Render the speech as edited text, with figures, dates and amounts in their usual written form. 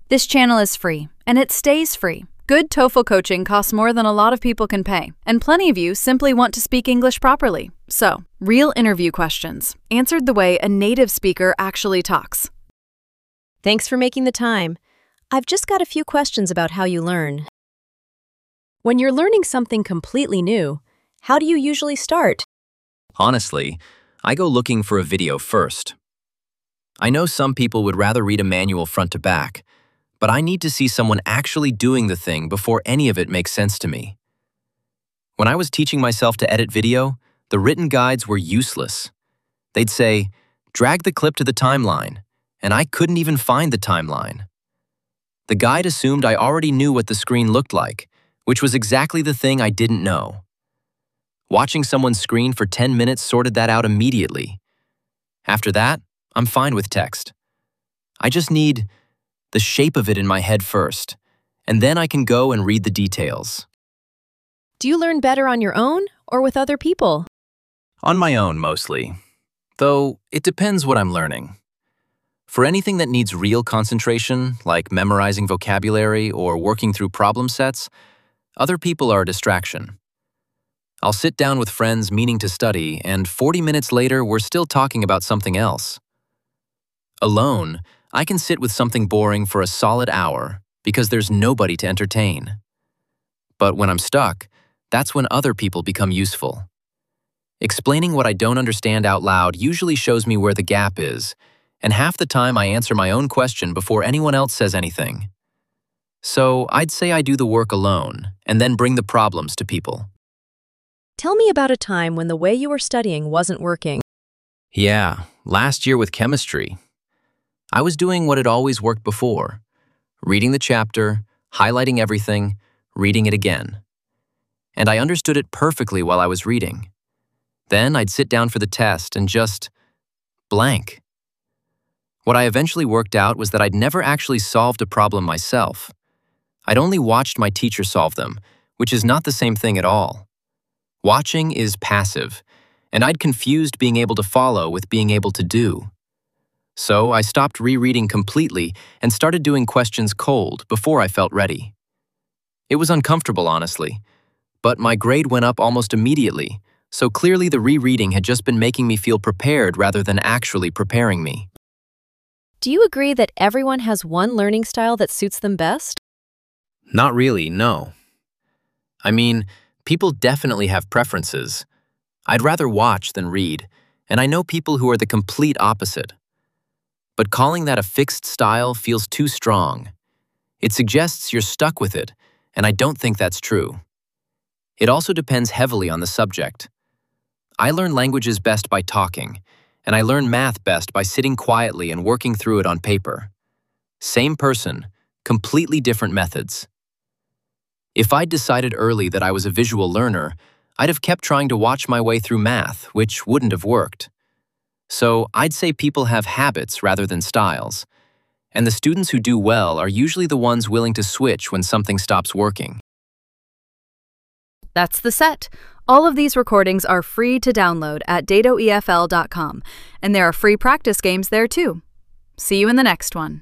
This channel is free, and it stays free. Good TOEFL coaching costs more than a lot of people can pay, and plenty of you simply want to speak English properly. So, real interview questions, answered the way a native speaker actually talks. Thanks for making the time. I've just got a few questions about how you learn. When you're learning something completely new, how do you usually start? Honestly, I go looking for a video first. I know some people would rather read a manual front to back, but I need to see someone actually doing the thing before any of it makes sense to me. When I was teaching myself to edit video, the written guides were useless. They'd say, drag the clip to the timeline, and I couldn't even find the timeline. The guide assumed I already knew what the screen looked like, which was exactly the thing I didn't know. Watching someone's screen for 10 minutes sorted that out immediately. After that, I'm fine with text. I just need the shape of it in my head first, and then I can go and read the details. Do you learn better on your own or with other people? On my own, mostly. Though, it depends what I'm learning. For anything that needs real concentration, like memorizing vocabulary or working through problem sets, other people are a distraction. I'll sit down with friends meaning to study, and 40 minutes later, we're still talking about something else. Alone, I can sit with something boring for a solid hour because there's nobody to entertain. But when I'm stuck, that's when other people become useful. Explaining what I don't understand out loud usually shows me where the gap is, and half the time I answer my own question before anyone else says anything. So I'd say I do the work alone and then bring the problems to people. Tell me about a time when the way you were studying wasn't working. Yeah, last year with chemistry. I was doing what had always worked before, reading the chapter, highlighting everything, reading it again. And I understood it perfectly while I was reading. Then I'd sit down for the test and just blank. What I eventually worked out was that I'd never actually solved a problem myself. I'd only watched my teacher solve them, which is not the same thing at all. Watching is passive, and I'd confused being able to follow with being able to do. So I stopped rereading completely and started doing questions cold before I felt ready. It was uncomfortable, honestly, but my grade went up almost immediately, so clearly the rereading had just been making me feel prepared rather than actually preparing me. Do you agree that everyone has one learning style that suits them best? Not really, no. I mean, people definitely have preferences. I'd rather watch than read, and I know people who are the complete opposite. But calling that a fixed style feels too strong. It suggests you're stuck with it, and I don't think that's true. It also depends heavily on the subject. I learn languages best by talking, and I learn math best by sitting quietly and working through it on paper. Same person, completely different methods. If I'd decided early that I was a visual learner, I'd have kept trying to watch my way through math, which wouldn't have worked. So I'd say people have habits rather than styles, and the students who do well are usually the ones willing to switch when something stops working. That's the set. All of these recordings are free to download at dadoefl.com, and there are free practice games there too. See you in the next one.